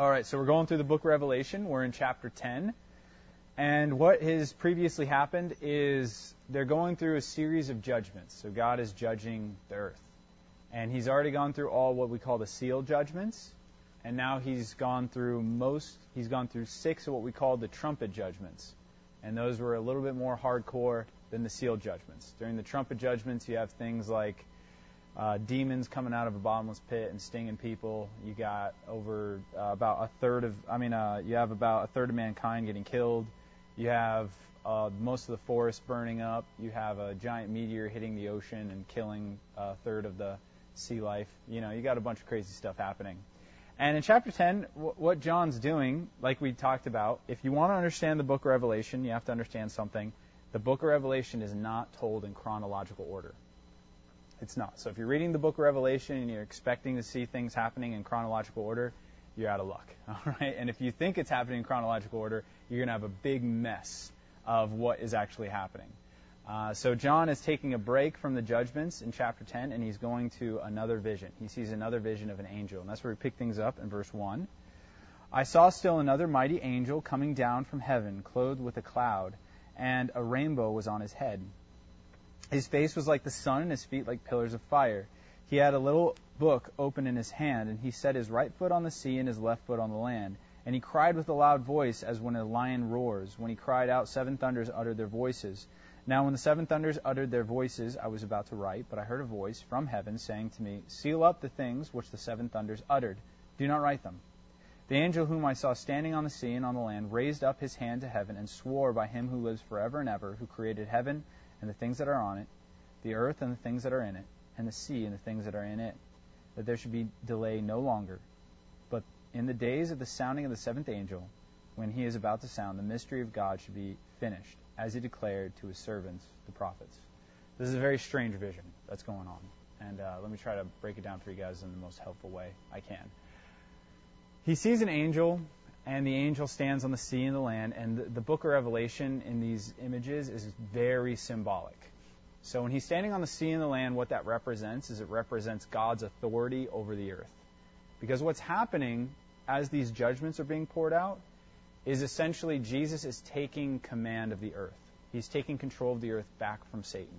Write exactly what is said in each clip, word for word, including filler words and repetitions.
All right, so we're going through the book of Revelation. We're in chapter ten. And what has previously happened is they're going through a series of judgments. So God is judging the earth. And he's already gone through all what we call the seal judgments. And now he's gone through most, he's gone through six of what we call the trumpet judgments. And those were a little bit more hardcore than the seal judgments. During the trumpet judgments, you have things like uh, demons coming out of a bottomless pit and stinging people. You got over uh, about a third of, I mean, uh, you have about a third of mankind getting killed. You have uh, most of the forest burning up. You have a giant meteor hitting the ocean and killing a third of the sea life. You know, you got a bunch of crazy stuff happening. And in chapter ten, w- what John's doing, like we talked about, if you want to understand the book of Revelation, you have to understand something. The book of Revelation is not told in chronological order. It's not. So if you're reading the book of Revelation and you're expecting to see things happening in chronological order, you're out of luck. All right? And if you think it's happening in chronological order, you're going to have a big mess of what is actually happening. Uh, so John is taking a break from the judgments in chapter ten, and he's going to another vision. He sees another vision of an angel, and that's where we pick things up in verse one. I saw still another mighty angel coming down from heaven, clothed with a cloud, and a rainbow was on his head. His face was like the sun, and his feet like pillars of fire. He had a little book open in his hand, and he set his right foot on the sea and his left foot on the land. And he cried with a loud voice, as when a lion roars. When he cried out, seven thunders uttered their voices. Now when the seven thunders uttered their voices, I was about to write, but I heard a voice from heaven saying to me, seal up the things which the seven thunders uttered. Do not write them. The angel whom I saw standing on the sea and on the land raised up his hand to heaven and swore by him who lives forever and ever, who created heaven and the things that are on it, the earth and the things that are in it, and the sea and the things that are in it, that there should be delay no longer. But in the days of the sounding of the seventh angel, when he is about to sound, the mystery of God should be finished, as he declared to his servants, the prophets. This is a very strange vision that's going on. And uh, let me try to break it down for you guys in the most helpful way I can. He sees an angel, and the angel stands on the sea and the land, and the, the book of Revelation in these images is very symbolic. So when he's standing on the sea and the land, what that represents is it represents God's authority over the earth. Because what's happening as these judgments are being poured out is essentially Jesus is taking command of the earth. He's taking control of the earth back from Satan.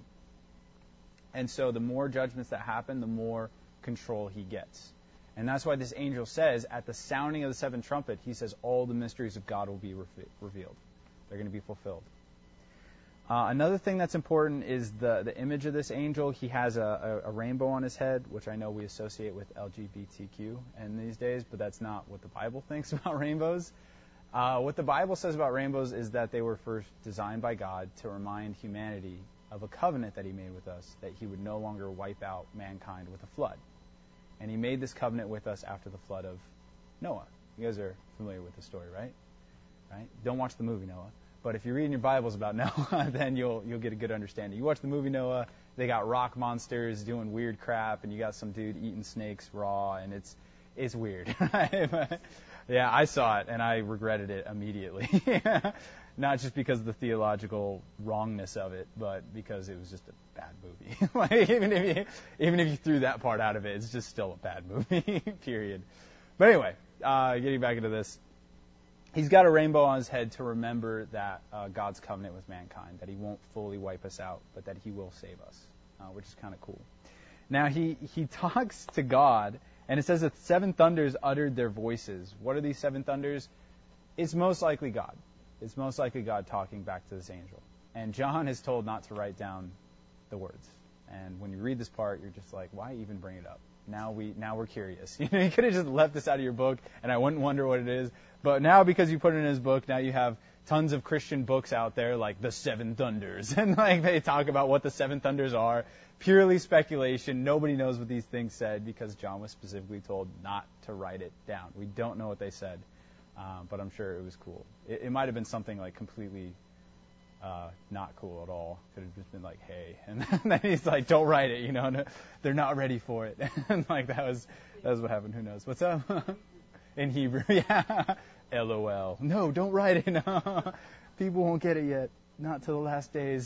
And so the more judgments that happen, the more control he gets. And that's why this angel says, at the sounding of the seventh trumpet, he says all the mysteries of God will be re- revealed. They're going to be fulfilled. Uh, another thing that's important is the, the image of this angel. He has a, a, a rainbow on his head, which I know we associate with L G B T Q in these days, but that's not what the Bible thinks about rainbows. Uh, what the Bible says about rainbows is that they were first designed by God to remind humanity of a covenant that he made with us, that he would no longer wipe out mankind with a flood. And he made this covenant with us after the flood of Noah. You guys are familiar with the story, right? Right? Don't watch the movie Noah. But if you're reading your Bibles about Noah, then you'll you'll get a good understanding. You watch the movie Noah, they got rock monsters doing weird crap, and you got some dude eating snakes raw, and it's it's weird. Right? Yeah, I saw it, and I regretted it immediately. Not just because of the theological wrongness of it, but because it was just a bad movie. Like, even if you, even if you threw that part out of it, it's just still a bad movie, period. But anyway, uh, getting back into this, he's got a rainbow on his head to remember that uh, God's covenant with mankind, that he won't fully wipe us out, but that he will save us, uh, which is kind of cool. Now, he, he talks to God, and it says that seven thunders uttered their voices. What are these seven thunders? It's most likely God. It's most likely God talking back to this angel. And John is told not to write down the words. And when you read this part, you're just like, why even bring it up? Now we now we're curious. You know, you could have just left this out of your book, and I wouldn't wonder what it is. But now, because you put it in his book, now you have tons of Christian books out there like the Seven Thunders, and like they talk about what the Seven Thunders are. Purely speculation. Nobody knows what these things said because John was specifically told not to write it down. We don't know what they said. Um, but I'm sure it was cool. It, it might have been something like completely uh, not cool at all. Could have just been like, hey, and then he's like, don't write it, you know. No, they're not ready for it. And like that was that was what happened. Who knows? What's up? In Hebrew, yeah. L O L. No, don't write it. No. People won't get it yet. Not till the last days.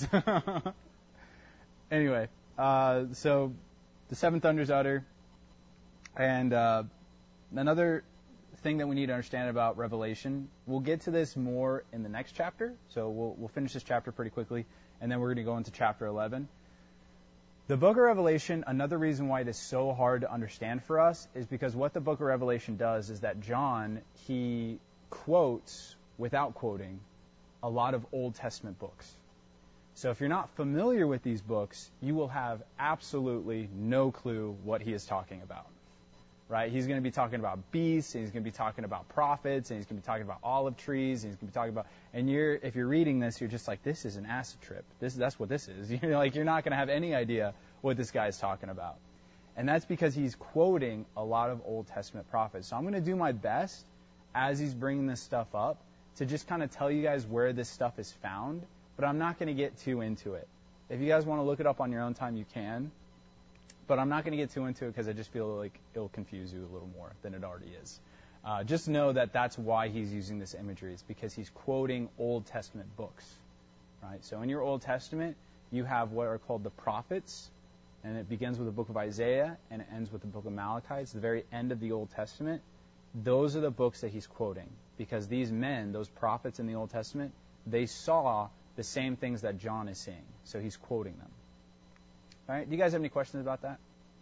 Anyway, uh, so the seven thunders utter, and uh, another thing that we need to understand about Revelation, we'll get to this more in the next chapter, so we'll, we'll finish this chapter pretty quickly, and then we're going to go into chapter eleven. The book of Revelation, another reason why it is so hard to understand for us is because what the book of Revelation does is that John, he quotes, without quoting, a lot of Old Testament books. So if you're not familiar with these books, you will have absolutely no clue what he is talking about. Right? He's going to be talking about beasts, and he's going to be talking about prophets, and he's going to be talking about olive trees, and he's going to be talking about, and you're, if you're reading this, you're just like, this is an acid trip. This, that's what this is. You're like, you're not going to have any idea what this guy's talking about. And that's because he's quoting a lot of Old Testament prophets. So I'm going to do my best as he's bringing this stuff up to just kind of tell you guys where this stuff is found, but I'm not going to get too into it. If you guys want to look it up on your own time, you can. But I'm not going to get too into it because I just feel like it'll confuse you a little more than it already is. Uh, just know that that's why he's using this imagery. It's because he's quoting Old Testament books. Right? So in your Old Testament, you have what are called the prophets, and it begins with the book of Isaiah, and it ends with the book of Malachi. It's the very end of the Old Testament. Those are the books that he's quoting, because these men, those prophets in the Old Testament, they saw the same things that John is seeing. So he's quoting them. All right, do you guys have any questions about that?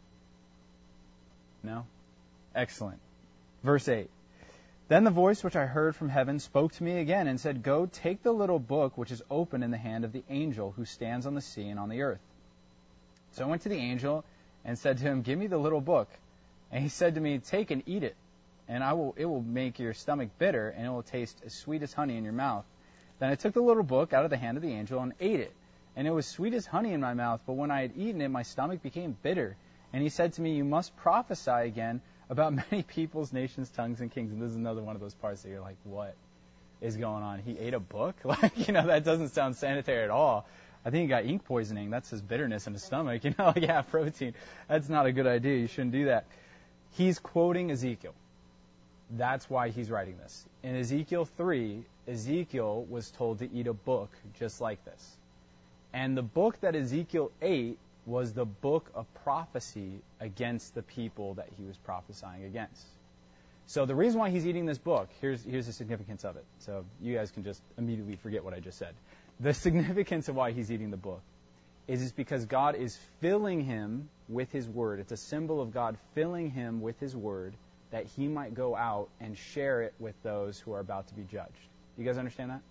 No? Excellent. Verse eight. Then the voice which I heard from heaven spoke to me again and said, Go, take the little book which is open in the hand of the angel who stands on the sea and on the earth. So I went to the angel and said to him, Give me the little book. And he said to me, Take and eat it, and I will it will make your stomach bitter, and it will taste as sweet as honey in your mouth. Then I took the little book out of the hand of the angel and ate it. And it was sweet as honey in my mouth, but when I had eaten it, my stomach became bitter. And he said to me, You must prophesy again about many peoples, nations, tongues, and kings. And this is another one of those parts that you're like, what is going on? He ate a book? Like, you know, that doesn't sound sanitary at all. I think he got ink poisoning. That's his bitterness in his stomach. You know, like, yeah, protein. That's not a good idea. You shouldn't do that. He's quoting Ezekiel. That's why he's writing this. In Ezekiel three, Ezekiel was told to eat a book just like this. And the book that Ezekiel ate was the book of prophecy against the people that he was prophesying against. So the reason why he's eating this book, here's, here's the significance of it. So you guys can just immediately forget what I just said. The significance of why he's eating the book is, is because God is filling him with his word. It's a symbol of God filling him with his word that he might go out and share it with those who are about to be judged. You guys understand that?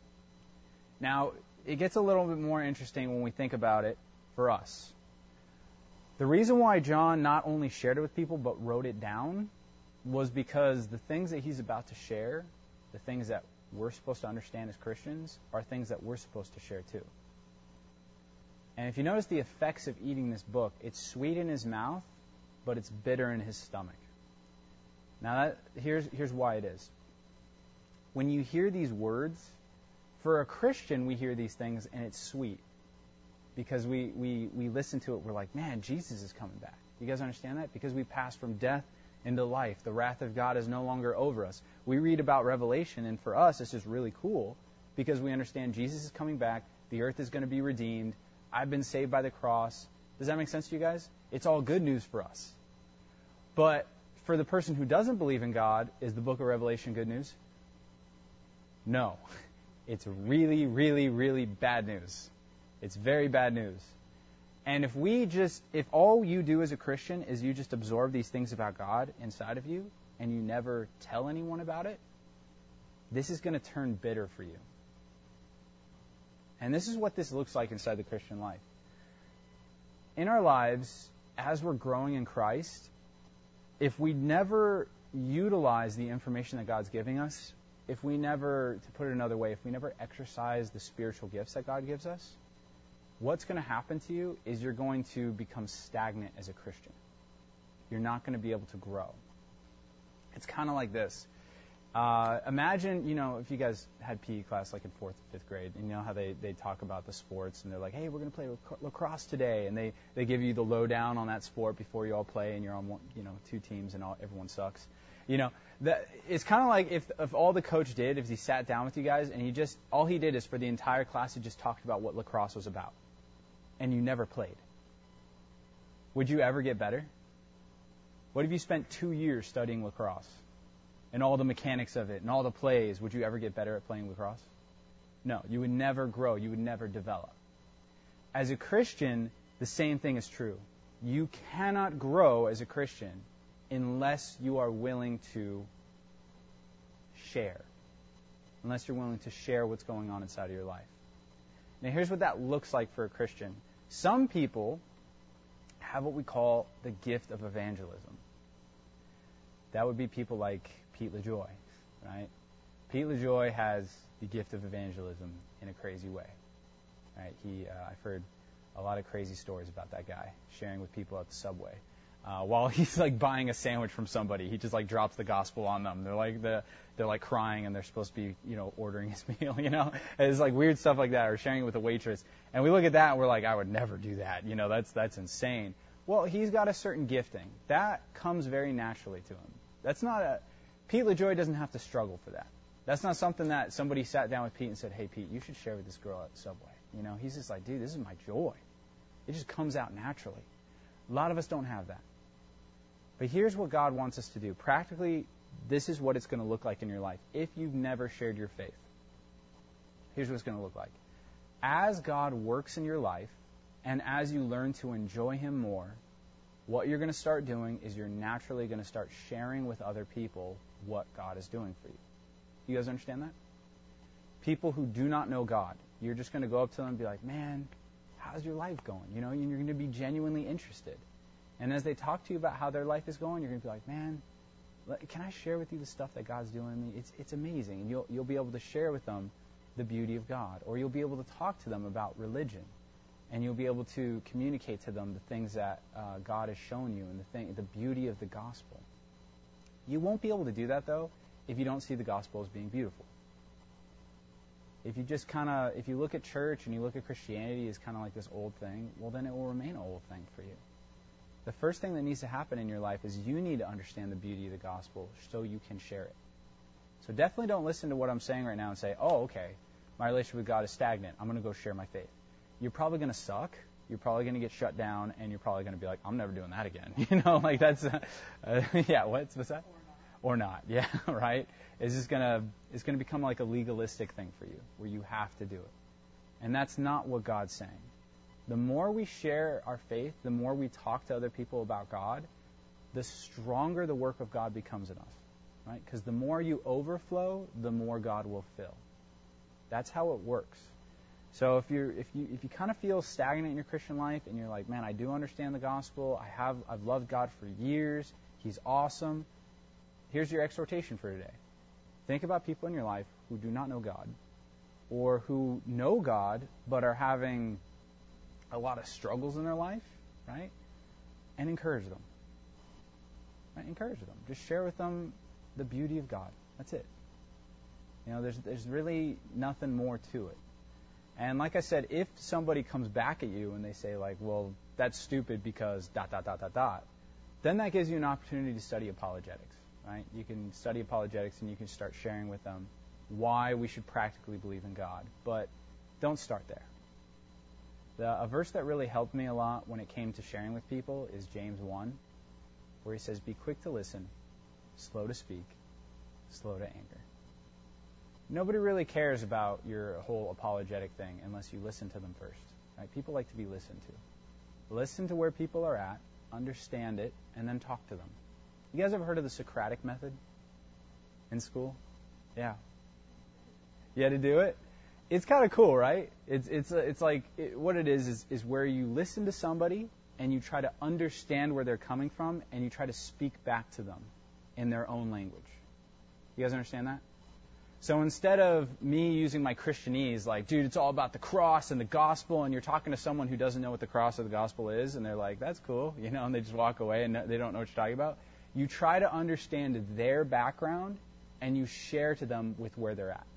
Now, it gets a little bit more interesting when we think about it for us. The reason why John not only shared it with people but wrote it down was because the things that he's about to share, the things that we're supposed to understand as Christians, are things that we're supposed to share too. And if you notice the effects of eating this book, it's sweet in his mouth, but it's bitter in his stomach. Now, that, here's, here's why it is. When you hear these words, for a Christian, we hear these things and it's sweet. Because we, we, we listen to it, we're like, man, Jesus is coming back. You guys understand that? Because we passed from death into life. The wrath of God is no longer over us. We read about Revelation, and for us, it's just really cool because we understand Jesus is coming back. The earth is going to be redeemed. I've been saved by the cross. Does that make sense to you guys? It's all good news for us. But for the person who doesn't believe in God, is the book of Revelation good news? No. It's really, really, really bad news. It's very bad news. And if we just, if all you do as a Christian is you just absorb these things about God inside of you and you never tell anyone about it, this is going to turn bitter for you. And this is what this looks like inside the Christian life. In our lives, as we're growing in Christ, if we never utilize the information that God's giving us, if we never, to put it another way, if we never exercise the spiritual gifts that God gives us, what's going to happen to you is you're going to become stagnant as a Christian. You're not going to be able to grow. It's kind of like this. Uh, imagine, you know, if you guys had P E class like in fourth or fifth grade, and you know how they, they talk about the sports, and they're like, hey, we're going to play lac- lacrosse today, and they, they give you the lowdown on that sport before you all play, and you're on one, you know, two teams, and all, everyone sucks. You know, that, it's kind of like if, if all the coach did, if he sat down with you guys, and he just, all he did is for the entire class, he just talked about what lacrosse was about, and you never played. Would you ever get better? What if you spent two years studying lacrosse? and all the mechanics of it and all the plays, would you ever get better at playing lacrosse? No, you would never grow. You would never develop. As a Christian, the same thing is true. You cannot grow as a Christian unless you are willing to share. Unless you're willing to share what's going on inside of your life. Now, here's what that looks like for a Christian. Some people have what we call the gift of evangelism. That would be people like Pete LaJoy, right? Pete LaJoy has the gift of evangelism in a crazy way, right? He, uh, I've heard a lot of crazy stories about that guy sharing with people at the subway. Uh, while he's like buying a sandwich from somebody, he just like drops the gospel on them. They're like the they're like crying and they're supposed to be, you know, ordering his meal, you know. And it's like weird stuff like that, or sharing it with a waitress. And we look at that and we're like, I would never do that. You know, that's that's insane. Well, he's got a certain gifting that comes very naturally to him. That's not a Pete LaJoy doesn't have to struggle for that. That's not something that somebody sat down with Pete and said, hey, Pete, you should share with this girl at the subway. You know, he's just like, dude, this is my joy. It just comes out naturally. A lot of us don't have that. But here's what God wants us to do. Practically, this is what it's going to look like in your life if you've never shared your faith. Here's what it's going to look like. As God works in your life, and as you learn to enjoy Him more, what you're going to start doing is you're naturally going to start sharing with other people what God is doing for you. You guys understand that? People who do not know God, you're just going to go up to them and be like, man, how's your life going? You know, and you're going to be genuinely interested. And as they talk to you about how their life is going, you're going to be like, man, can I share with you the stuff that God's doing in me? It's it's amazing. And you'll you'll be able to share with them the beauty of God. Or you'll be able to talk to them about religion. And you'll be able to communicate to them the things that uh, God has shown you and the thing, the beauty of the gospel. You won't be able to do that, though, if you don't see the gospel as being beautiful. If you just kind of, if you look at church and you look at Christianity as kind of like this old thing, well, then it will remain an old thing for you. The first thing that needs to happen in your life is you need to understand the beauty of the gospel so you can share it. So definitely don't listen to what I'm saying right now and say, oh, okay, my relationship with God is stagnant. I'm going to go share my faith. You're probably going to suck. You're probably going to get shut down, and you're probably going to be like, I'm never doing that again. You know, like that's, uh, uh, yeah, what's, what's that? Or not. Or not, yeah, right? It's just going to, it's going to become like a legalistic thing for you, where you have to do it. And that's not what God's saying. The more we share our faith, the more we talk to other people about God, the stronger the work of God becomes in us, right? Because the more you overflow, the more God will fill. That's how it works. So if you're if you if you kind of feel stagnant in your Christian life and you're like, man, I do understand the gospel, I have I've loved God for years, He's awesome. Here's your exhortation for today. Think about people in your life who do not know God, or who know God but are having a lot of struggles in their life, right? And encourage them. Right? Encourage them. Just share with them the beauty of God. That's it. You know, there's there's really nothing more to it. And like I said, if somebody comes back at you and they say like, well, that's stupid because dot, dot, dot, dot, dot, then that gives you an opportunity to study apologetics, right? You can study apologetics and you can start sharing with them why we should practically believe in God. But don't start there. The, a verse that really helped me a lot when it came to sharing with people is James one, where he says, be quick to listen, slow to speak, slow to anger. Nobody really cares about your whole apologetic thing unless you listen to them first. Right? People like to be listened to. Listen to where people are at, understand it, and then talk to them. You guys ever heard of the Socratic method in school? Yeah. You had to do it? It's kind of cool, right? It's it's it's like it, what it is, is is where you listen to somebody and you try to understand where they're coming from and you try to speak back to them in their own language. You guys understand that? So instead of me using my Christianese, like, dude, it's all about the cross and the gospel, and you're talking to someone who doesn't know what the cross or the gospel is, and they're like, that's cool, you know, and they just walk away and they don't know what you're talking about. You try to understand their background and you share to them with where they're at.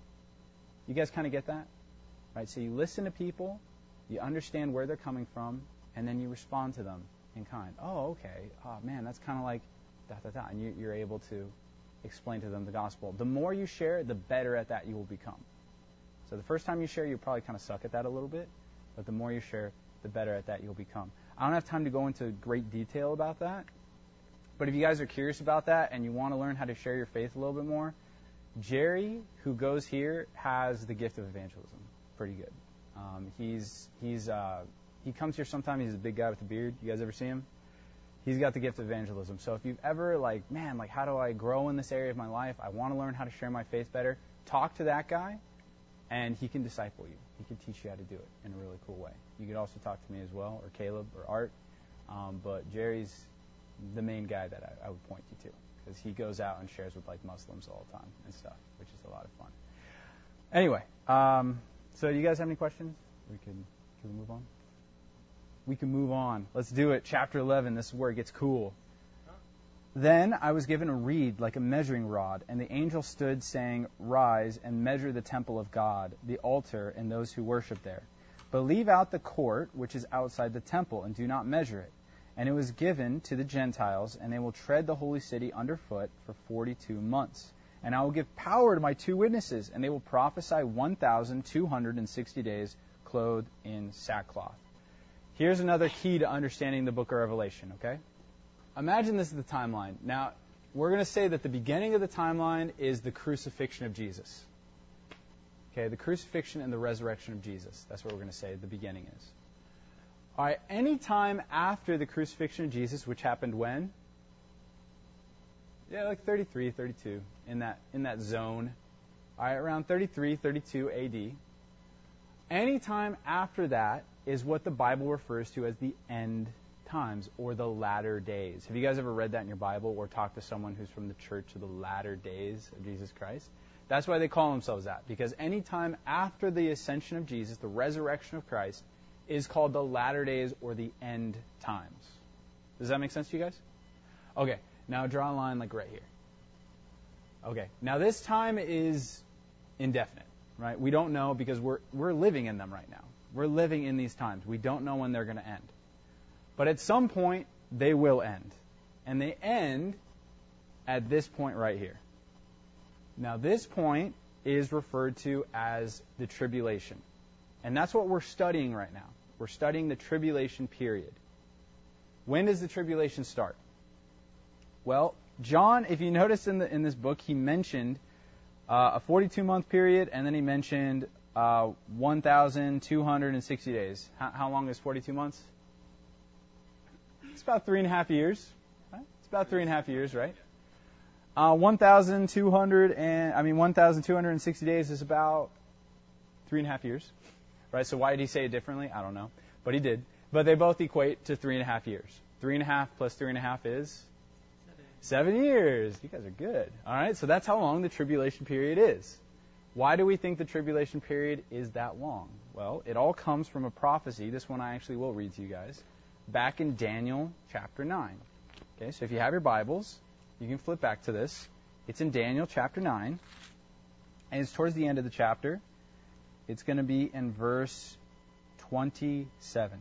You guys kind of get that? Right? So you listen to people, you understand where they're coming from, and then you respond to them in kind. Oh, okay. Oh, man, that's kind of like da da da. And you, you're able to explain to them the gospel. The more you share, the better at that you will become. So the first time you share, you probably kind of suck at that a little bit, but the more you share, the better at that you'll become. I don't have time to go into great detail about that, But if you guys are curious about that and you want to learn how to share your faith a little bit more, Jerry, who goes here, has the gift of evangelism. Pretty good. Um, he's he's uh, he comes here sometimes. He's a big guy with a beard. You guys ever see him? He's got the gift of evangelism. So if you've ever like, man, like how do I grow in this area of my life? I want to learn how to share my faith better. Talk to that guy, and he can disciple you. He can teach you how to do it in a really cool way. You could also talk to me as well, or Caleb, or Art. Um, but Jerry's the main guy that I, I would point you to, because he goes out and shares with like Muslims all the time and stuff, which is a lot of fun. Anyway, um, so do you guys have any questions? We can, can we move on? We can move on. Let's do it. Chapter eleven. This is where it gets cool. Then I was given a reed like a measuring rod, and the angel stood, saying, "Rise and measure the temple of God, the altar, and those who worship there. But leave out the court which is outside the temple, and do not measure it." And it was given to the Gentiles, and they will tread the holy city underfoot for forty-two months. And I will give power to my two witnesses, and they will prophesy one thousand two hundred sixty days, clothed in sackcloth. Here's another key to understanding the book of Revelation, okay? Imagine this is the timeline. Now, we're going to say that the beginning of the timeline is the crucifixion of Jesus. Okay, the crucifixion and the resurrection of Jesus. That's what we're going to say the beginning is. All right, any time after the crucifixion of Jesus, which happened when? Yeah, like thirty-three, thirty-two, in that in that zone. All right, around thirty-three, thirty-two A D. Any time after that is what the Bible refers to as the end times, or the latter days. Have you guys ever read that in your Bible or talked to someone who's from the church of the latter days of Jesus Christ? That's why they call themselves that, because any time after the ascension of Jesus, the resurrection of Christ, is called the latter days or the end times. Does that make sense to you guys? Okay, now draw a line like right here. Okay, now this time is indefinite, right? We don't know, because we're we're living in them right now. We're living in these times. We don't know when they're going to end. But at some point, they will end. And they end at this point right here. Now, this point is referred to as the tribulation. And that's what we're studying right now. We're studying the tribulation period. When does the tribulation start? Well, John, if you notice in the in this book, he mentioned uh, a forty-two month period, and then he mentioned uh, one thousand two hundred sixty days. How, how long is forty-two months? It's about three and a half years. Right? It's about three and a half years, right? Uh, one thousand two hundred and I mean one thousand two hundred sixty days is about three and a half years, right? So why did he say it differently? I don't know, but he did. But they both equate to three and a half years. Three and a half plus three and a half is seven, seven years. You guys are good. All right, so that's how long the tribulation period is. Why do we think the tribulation period is that long? Well, it all comes from a prophecy. This one I actually will read to you guys. Back in Daniel chapter nine. Okay, so if you have your Bibles, you can flip back to this. It's in Daniel chapter nine, and it's towards the end of the chapter. It's going to be in verse twenty-seven.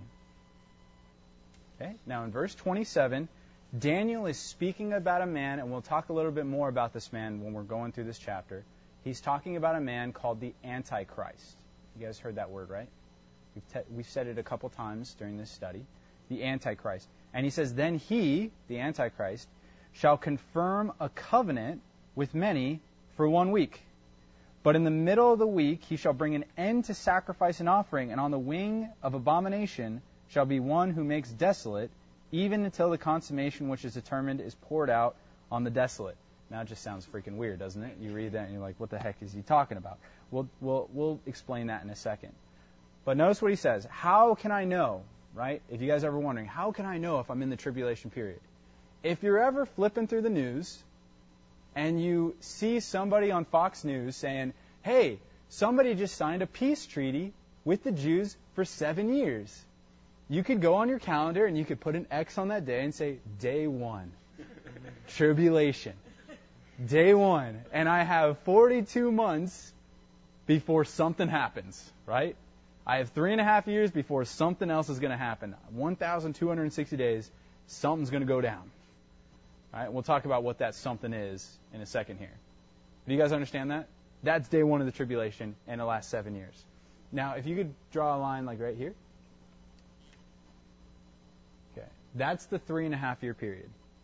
Okay, now in verse twenty-seven, Daniel is speaking about a man, and we'll talk a little bit more about this man when we're going through this chapter. He's talking about a man called the Antichrist. You guys heard that word, right? We've, te- we've said it a couple times during this study. The Antichrist. And he says, "Then he," the Antichrist, "shall confirm a covenant with many for one week. But in the middle of the week he shall bring an end to sacrifice and offering, and on the wing of abomination shall be one who makes desolate, even until the consummation which is determined is poured out on the desolate." Now it just sounds freaking weird, doesn't it? You read that and you're like, what the heck is he talking about? We'll, we'll, we'll explain that in a second. But notice what he says. How can I know, right? If you guys are ever wondering, how can I know if I'm in the tribulation period? If you're ever flipping through the news and you see somebody on Fox News saying, hey, somebody just signed a peace treaty with the Jews for seven years. You could go on your calendar and you could put an X on that day and say, day one, tribulation. Day one. And I have forty-two months before something happens, right? I have three and a half years before something else is going to happen. one thousand two hundred sixty days, something's going to go down. All right, we'll talk about what that something is in a second here. Do you guys understand that? That's day one of the tribulation and the last seven years. Now, if you could draw a line like right here. Okay, that's the three and a half year period.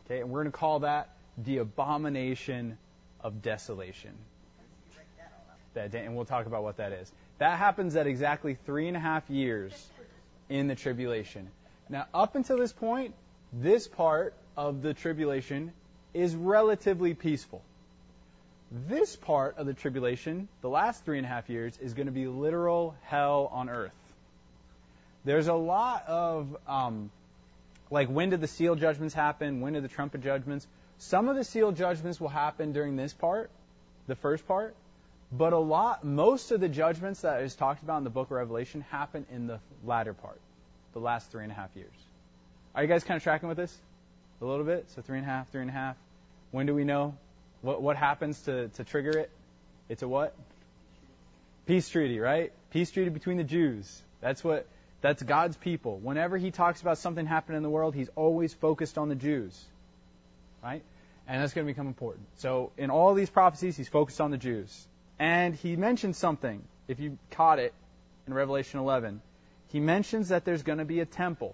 Okay, and we're going to call that the abomination of desolation. That, and we'll talk about what that is. That happens at exactly three and a half years in the tribulation. Now, up until this point, this part of the tribulation is relatively peaceful. This part of the tribulation, the last three and a half years, is going to be literal hell on earth. There's a lot of, um, like, when did the seal judgments happen? When did the trumpet judgments? Some of the seal judgments will happen during this part, the first part, but a lot, most of the judgments that is talked about in the book of Revelation happen in the latter part, the last three and a half years. Are you guys kind of tracking with this a little bit? So three and a half, three and a half. When do we know? What what happens to, to trigger it? It's a what? Peace treaty, right? Peace treaty between the Jews. That's what. That's God's people. Whenever he talks about something happening in the world, he's always focused on the Jews, right? And that's going to become important. So in all these prophecies, he's focused on the Jews. And he mentions something, if you caught it in Revelation eleven. He mentions that there's going to be a temple.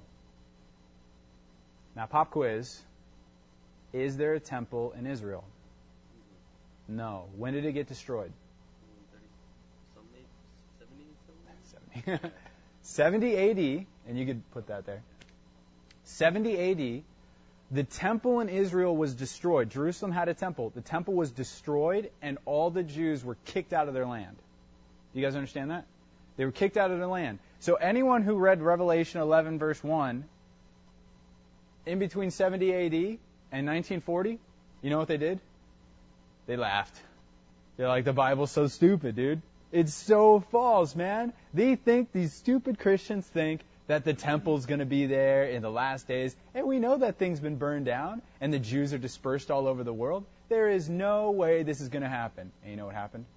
Now, pop quiz. Is there a temple in Israel? No. When did it get destroyed? seventy seventy A D, and you could put that there. seventy A D, the temple in Israel was destroyed. Jerusalem had a temple. The temple was destroyed, and all the Jews were kicked out of their land. Do you guys understand that? They were kicked out of their land. So anyone who read Revelation eleven, verse one, in between seventy A D and nineteen forty, you know what they did? They laughed. They're like, the Bible's so stupid, dude. It's so false, man. They think, these stupid Christians think that the temple's going to be there in the last days. And we know that thing's been burned down and the Jews are dispersed all over the world. There is no way this is going to happen. And you know what happened?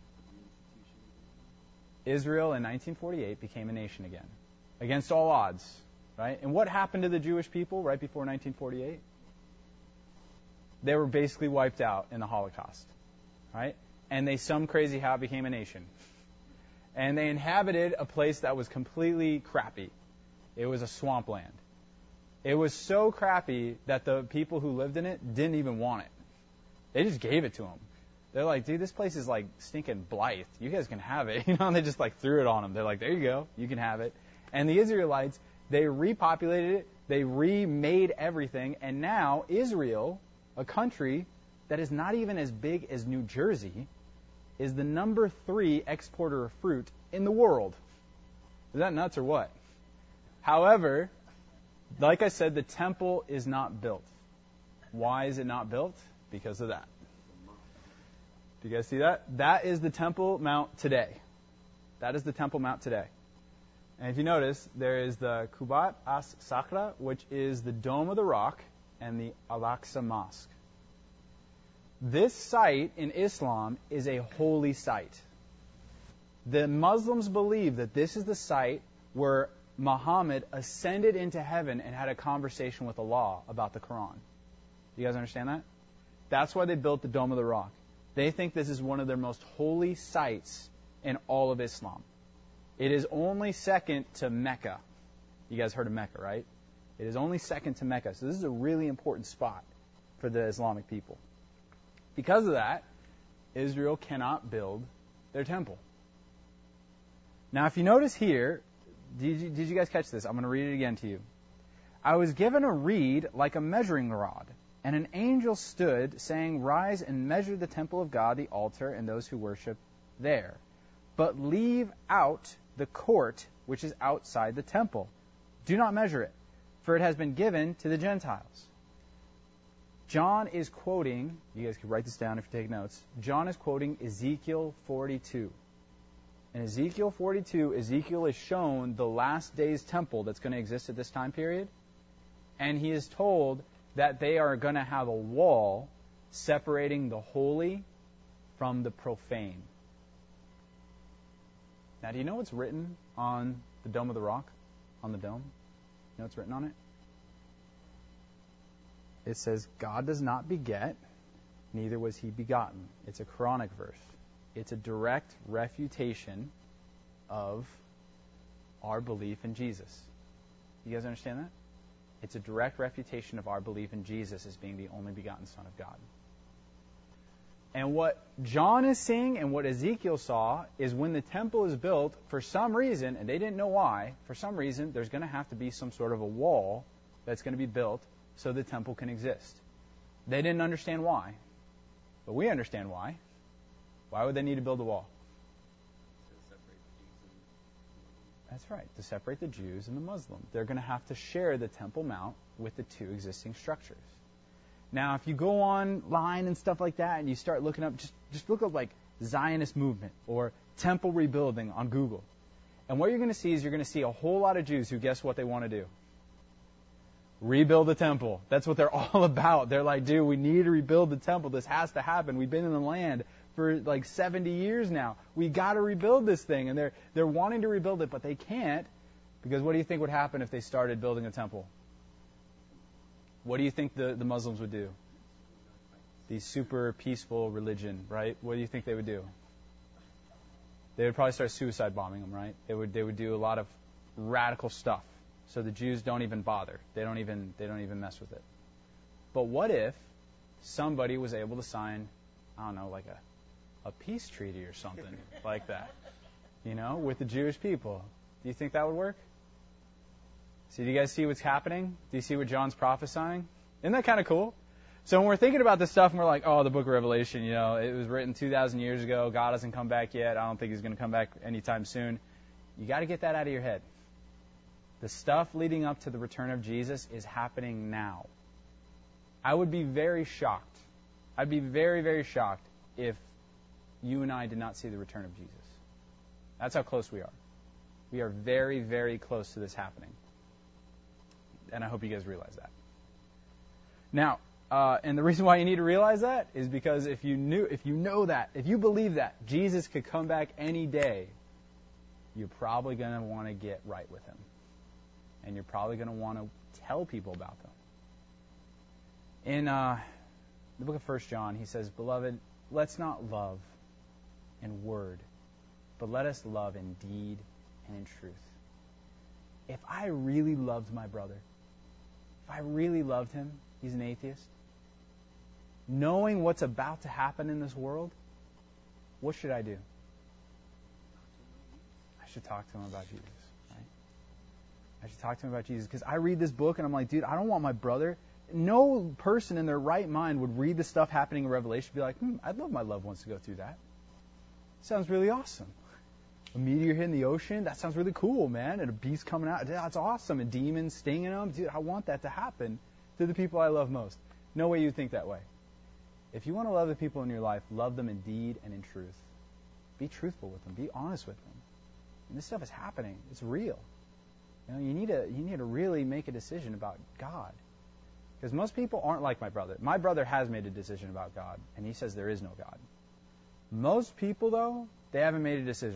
Israel in nineteen forty-eight became a nation again, against all odds, right? And what happened to the Jewish people right before nineteen forty-eight? They were basically wiped out in the Holocaust, right? And they, some crazy how, became a nation. And they inhabited a place that was completely crappy. It was a swampland. It was so crappy that the people who lived in it didn't even want it. They just gave it to them. They're like, dude, this place is like stinking Blythe. You guys can have it. You know, and they just like threw it on them. They're like, there you go. You can have it. And the Israelites, they repopulated it. They remade everything. And now Israel, a country that is not even as big as New Jersey, is the number three exporter of fruit in the world. Is that nuts or what? However, like I said, the temple is not built. Why is it not built? Because of that. Do you guys see that? That is the Temple Mount today. That is the Temple Mount today. And if you notice, there is the Qubat as-Sakhra, which is the Dome of the Rock, and the Al-Aqsa Mosque. This site in Islam is a holy site. The Muslims believe that this is the site where Muhammad ascended into heaven and had a conversation with Allah about the Quran. Do you guys understand that? That's why they built the Dome of the Rock. They think this is one of their most holy sites in all of Islam. It is only second to Mecca. You guys heard of Mecca, right? It is only second to Mecca. So this is a really important spot for the Islamic people. Because of that, Israel cannot build their temple. Now, if you notice here, did you, did you guys catch this? I'm going to read it again to you. I was given a reed like a measuring rod, and an angel stood, saying, rise and measure the temple of God, the altar, and those who worship there. But leave out the court which is outside the temple. Do not measure it, for it has been given to the Gentiles. John is quoting, you guys can write this down if you take notes. John is quoting Ezekiel forty-two. In Ezekiel forty-two, Ezekiel is shown the last days temple that's going to exist at this time period. And he is told that they are going to have a wall separating the holy from the profane. Now, do you know what's written on the Dome of the Rock? On the dome? You know what's written on it? It says, God does not beget, neither was he begotten. It's a Quranic verse. It's a direct refutation of our belief in Jesus. You guys understand that? It's a direct refutation of our belief in Jesus as being the only begotten Son of God. And what John is seeing and what Ezekiel saw is when the temple is built, for some reason, and they didn't know why, for some reason, there's going to have to be some sort of a wall that's going to be built so the temple can exist. They didn't understand why, but we understand why. Why would they need to build a wall? That's right, to separate the Jews and the Muslims. They're going to have to share the Temple Mount with the two existing structures. Now, if you go online and stuff like that and you start looking up, just, just look up like Zionist movement or temple rebuilding on Google. And what you're going to see is you're going to see a whole lot of Jews who guess what they want to do? Rebuild the temple. That's what they're all about. They're like, dude, we need to rebuild the temple. This has to happen. We've been in the land for like seventy years now. We got to rebuild this thing. And they're they're wanting to rebuild it, but they can't, because what do you think would happen if they started building a temple? What do you think the, the Muslims would do? The super peaceful religion, right? What do you think they would do? They would probably start suicide bombing them, right? They would they would do a lot of radical stuff. So the Jews don't even bother. They don't even they don't even mess with it. But what if somebody was able to sign, I don't know, like a, a peace treaty or something like that, you know, with the Jewish people? Do you think that would work? So do you guys see what's happening? Do you see what John's prophesying? Isn't that kind of cool? So when we're thinking about this stuff and we're like, oh, the book of Revelation, you know, it was written two thousand years ago. God hasn't come back yet. I don't think he's going to come back anytime soon. You got to get that out of your head. The stuff leading up to the return of Jesus is happening now. I would be very shocked. I'd be very, very shocked if you and I did not see the return of Jesus. That's how close we are. We are very, very close to this happening. And I hope you guys realize that. Now, uh, and the reason why you need to realize that is because if you knew, if you know that, if you believe that Jesus could come back any day, you're probably going to want to get right with him. And you're probably going to want to tell people about them. In uh, the book of First John, he says, Beloved, let's not love in word, but let us love in deed and in truth. If I really loved my brother, if I really loved him, he's an atheist, knowing what's about to happen in this world, what should I do? I should talk to him about Jesus. Right? I should talk to him about Jesus. Because I read this book and I'm like, dude, I don't want my brother. No person in their right mind would read the stuff happening in Revelation and be like, hmm, I'd love my loved ones to go through that. Sounds really awesome. A meteor hitting the ocean, that sounds really cool, man. And a beast coming out, that's awesome. And demons stinging them. Dude, I want that to happen to the people I love most. No way you'd think that way. If you want to love the people in your life, love them in deed and in truth. Be truthful with them. Be honest with them. And this stuff is happening. It's real. You know, you need to you need to really make a decision about God. Because most people aren't like my brother. My brother has made a decision about God, and he says there is no God. Most people, though, they haven't made a decision.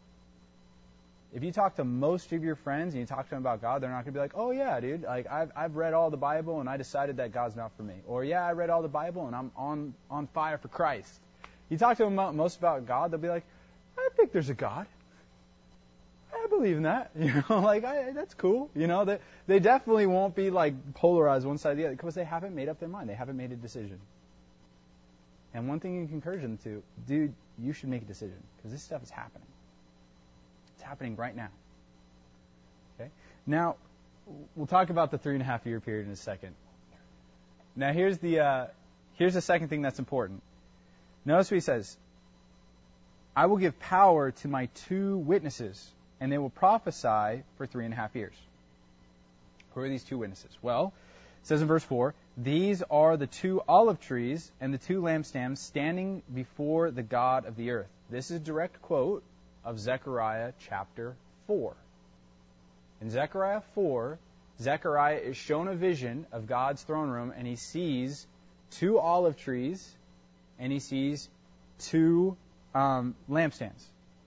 If you talk to most of your friends and you talk to them about God, they're not going to be like, oh, yeah, dude, like I've, I've read all the Bible and I decided that God's not for me. Or, yeah, I read all the Bible and I'm on, on fire for Christ. You talk to them about, most about God, they'll be like, I think there's a God. I believe in that. You know, like, I, that's cool. You know, they, they definitely won't be, like, polarized one side or the other because they haven't made up their mind. They haven't made a decision. And one thing you can encourage them to, dude, you should make a decision because this stuff is happening. It's happening right now. Okay? Now, we'll talk about the three and a half year period in a second. Now, here's the uh, here's the second thing that's important. Notice what he says. I will give power to my two witnesses, and they will prophesy for three and a half years. Who are these two witnesses? Well, it says in verse four, these are the two olive trees and the two lampstands standing before the God of the earth. This is a direct quote of Zechariah chapter four. In Zechariah four, Zechariah is shown a vision of God's throne room, and he sees two olive trees, and he sees two um, lampstands.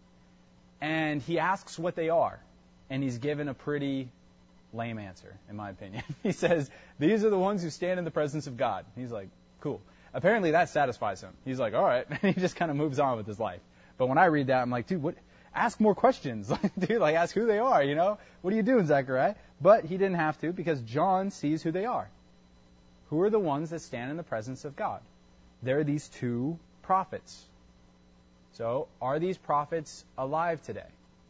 And he asks what they are, and he's given a pretty lame answer, in my opinion. He says, these are the ones who stand in the presence of God. He's like, cool. Apparently that satisfies him. He's like, all right. And he just kind of moves on with his life. But when I read that, I'm like, dude, what? ask more questions. Dude, like, ask who they are, you know? What are you doing, Zechariah? But he didn't have to, because John sees who they are. Who are the ones that stand in the presence of God? They're these two prophets. So, are these prophets alive today?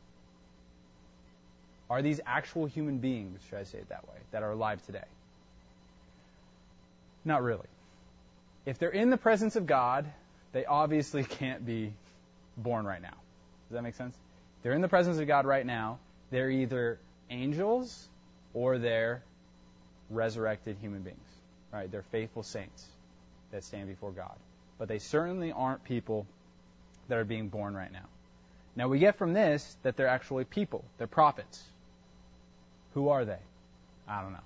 Are these actual human beings, should I say it that way, that are alive today? Not really. If they're in the presence of God, they obviously can't be born right now. Does that make sense? If they're in the presence of God right now, they're either angels or they're resurrected human beings. Right? They're faithful saints that stand before God. But they certainly aren't people that are being born right now. Now we get from this that they're actually people. They're prophets. Who are they? I don't know.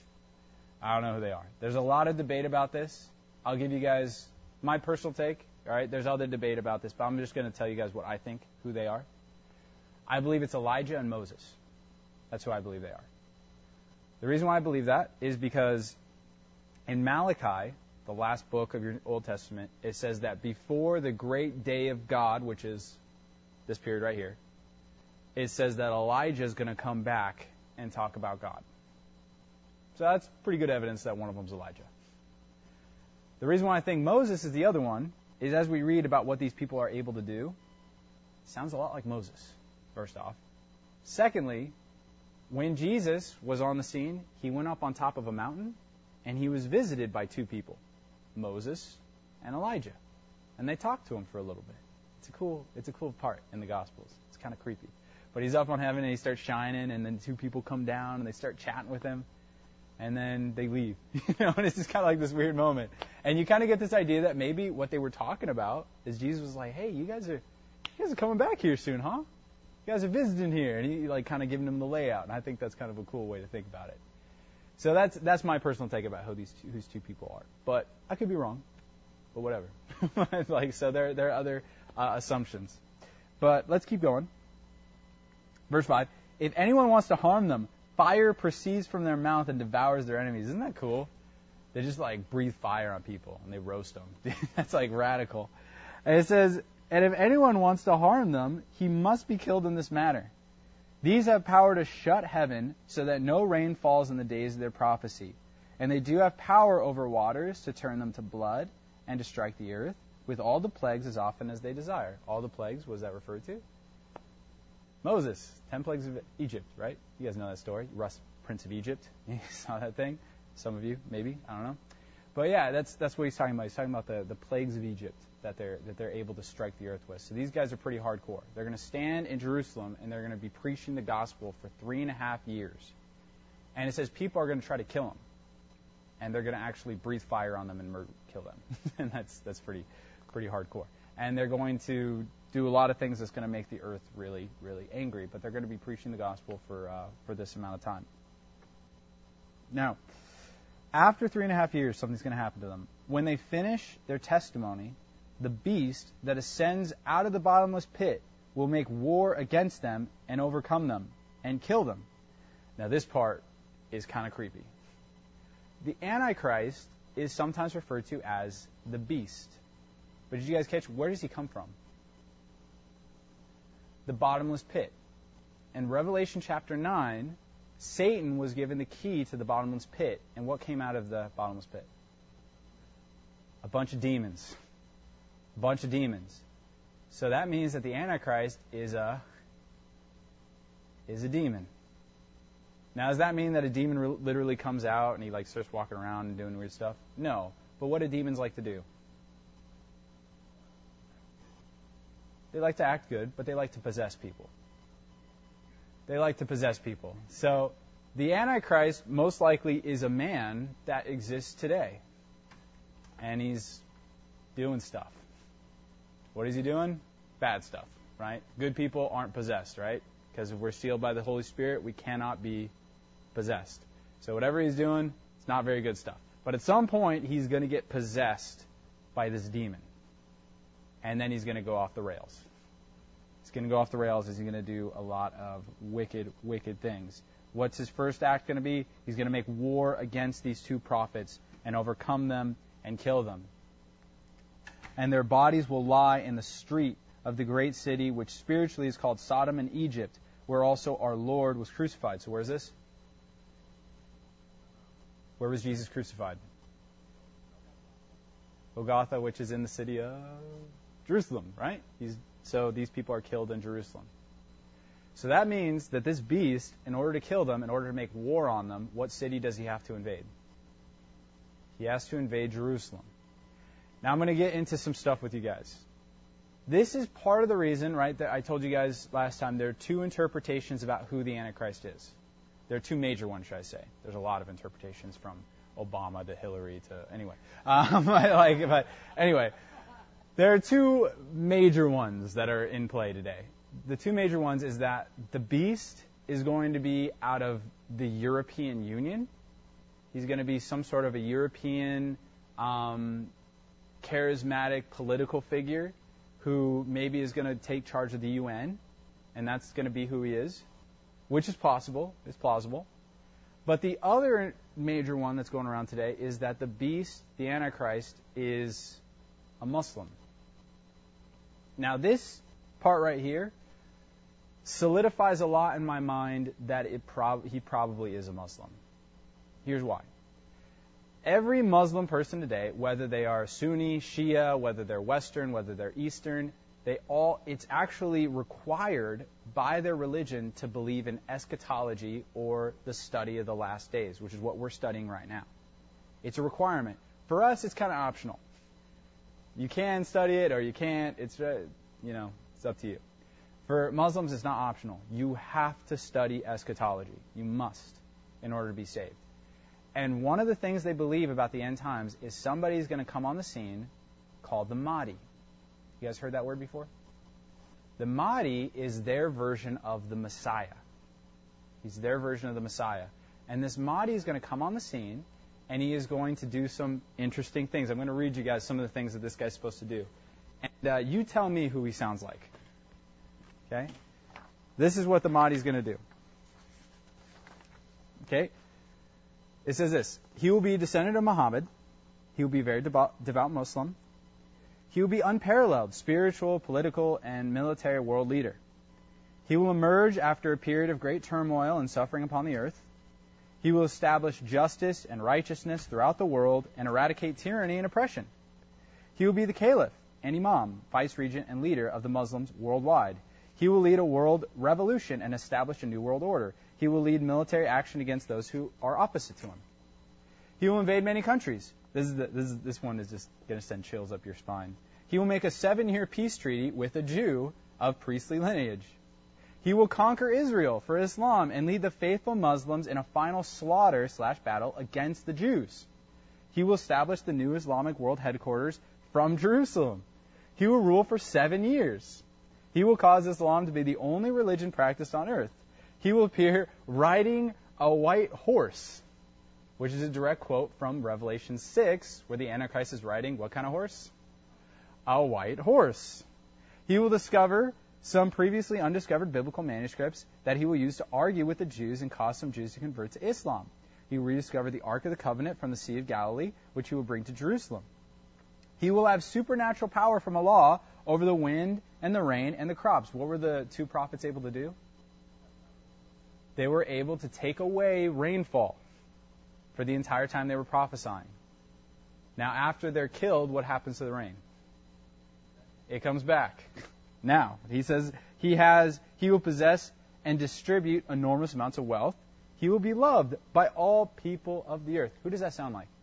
I don't know who they are. There's a lot of debate about this. I'll give you guys my personal take. All right, there's other debate about this, but I'm just going to tell you guys what I think, who they are. I believe it's Elijah and Moses. That's who I believe they are. The reason why I believe that is because in Malachi, the last book of your Old Testament, it says that before the great day of God, which is this period right here, it says that Elijah is going to come back and talk about God. So that's pretty good evidence that one of them is Elijah. The reason why I think Moses is the other one is as we read about what these people are able to do, it sounds a lot like Moses, first off. Secondly, when Jesus was on the scene, he went up on top of a mountain and he was visited by two people, Moses and Elijah. And they talked to him for a little bit. It's a cool, it's a cool part in the Gospels. It's kind of creepy. But he's up on heaven and he starts shining, and then two people come down and they start chatting with him. And then they leave. You know, and it's just kind of like this weird moment. And you kind of get this idea that maybe what they were talking about is Jesus was like, hey, you guys are you guys are coming back here soon, huh? You guys are visiting here. And he like kind of giving them the layout. And I think that's kind of a cool way to think about it. So that's that's my personal take about who these two, who's two people are. But I could be wrong. But whatever. like so there there are other uh, assumptions. But let's keep going. Verse five. If anyone wants to harm them, fire proceeds from their mouth and devours their enemies. Isn't that cool? They just like breathe fire on people and they roast them. That's like radical. And it says, and if anyone wants to harm them, he must be killed in this manner. These have power to shut heaven so that no rain falls in the days of their prophecy. And they do have power over waters to turn them to blood and to strike the earth with all the plagues as often as they desire. All the plagues, what does that refer to? Moses, ten plagues of Egypt, right? You guys know that story. Russ, Prince of Egypt. You saw that thing? Some of you, maybe. I don't know. But yeah, that's that's what he's talking about. He's talking about the, the plagues of Egypt that they're that they're able to strike the earth with. So these guys are pretty hardcore. They're going to stand in Jerusalem and they're going to be preaching the gospel for three and a half years. And it says people are going to try to kill them. And they're going to actually breathe fire on them and murder, kill them. And that's that's pretty pretty hardcore. And they're going to do a lot of things that's going to make the earth really, really angry. But they're going to be preaching the gospel for uh, for this amount of time. Now, after three and a half years, something's going to happen to them. When they finish their testimony, the beast that ascends out of the bottomless pit will make war against them and overcome them and kill them. Now, this part is kind of creepy. The Antichrist is sometimes referred to as the beast. But did you guys catch, where does he come from? The bottomless pit. In Revelation chapter nine, Satan was given the key to the bottomless pit. And what came out of the bottomless pit? A bunch of demons. A bunch of demons. So that means that the Antichrist is a, is a demon. Now, does that mean that a demon re- literally comes out and he like starts walking around and doing weird stuff? No. But what do demons like to do? They like to act good, but they like to possess people. They like to possess people. So the Antichrist most likely is a man that exists today. And he's doing stuff. What is he doing? Bad stuff, right? Good people aren't possessed, right? Because if we're sealed by the Holy Spirit, we cannot be possessed. So whatever he's doing, it's not very good stuff. But at some point, he's going to get possessed by this demon. And then he's going to go off the rails. He's going to go off the rails as he's going to do a lot of wicked, wicked things. What's his first act going to be? He's going to make war against these two prophets and overcome them and kill them. And their bodies will lie in the street of the great city, which spiritually is called Sodom and Egypt, where also our Lord was crucified. So where is this? Where was Jesus crucified? Golgotha, which is in the city of Jerusalem, right? He's, so these people are killed in Jerusalem. So that means that this beast, in order to kill them, in order to make war on them, what city does he have to invade? He has to invade Jerusalem. Now I'm going to get into some stuff with you guys. This is part of the reason, right, that I told you guys last time there are two interpretations about who the Antichrist is. There are two major ones, should I say. There's a lot of interpretations from Obama to Hillary to, anyway. Um, like, but anyway, there are two major ones that are in play today. The two major ones is that the beast is going to be out of the European Union. He's going to be some sort of a European um, charismatic political figure who maybe is going to take charge of the U N, and that's going to be who he is, which is possible. It's plausible. But the other major one that's going around today is that the beast, the Antichrist, is a Muslim. Now, this part right here solidifies a lot in my mind that it prob- he probably is a Muslim. Here's why. Every Muslim person today, whether they are Sunni, Shia, whether they're Western, whether they're Eastern, they all, it's actually required by their religion to believe in eschatology or the study of the last days, which is what we're studying right now. It's a requirement. For us, it's kind of optional. You can study it or you can't. It's, you know, it's up to you. For Muslims, it's not optional. You have to study eschatology. You must in order to be saved. And one of the things they believe about the end times is somebody's going to come on the scene called the Mahdi. You guys heard that word before? The Mahdi is their version of the Messiah. He's their version of the Messiah. And this Mahdi is going to come on the scene, and he is going to do some interesting things. I'm going to read you guys some of the things that this guy's supposed to do. And uh, you tell me who he sounds like. Okay? This is what the Mahdi is going to do. Okay? It says this. He will be a descendant of Muhammad. He will be a very devout, devout Muslim. He will be unparalleled, spiritual, political, and military world leader. He will emerge after a period of great turmoil and suffering upon the earth. He will establish justice and righteousness throughout the world and eradicate tyranny and oppression. He will be the caliph and imam, vice-regent, and leader of the Muslims worldwide. He will lead a world revolution and establish a new world order. He will lead military action against those who are opposite to him. He will invade many countries. This is the, this is, this one is just going to send chills up your spine. He will make a seven-year peace treaty with a Jew of priestly lineage. He will conquer Israel for Islam and lead the faithful Muslims in a final slaughter slash battle against the Jews. He will establish the new Islamic world headquarters from Jerusalem. He will rule for seven years. He will cause Islam to be the only religion practiced on earth. He will appear riding a white horse, which is a direct quote from Revelation six, where the Antichrist is riding what kind of horse? A white horse. He will discover some previously undiscovered biblical manuscripts that he will use to argue with the Jews and cause some Jews to convert to Islam. He will rediscover the Ark of the Covenant from the Sea of Galilee, which he will bring to Jerusalem. He will have supernatural power from Allah over the wind and the rain and the crops. What were the two prophets able to do? They were able to take away rainfall for the entire time they were prophesying. Now, after they're killed, what happens to the rain? It comes back. Now, he says he has, he will possess and distribute enormous amounts of wealth. He will be loved by all people of the earth. Who does that sound like?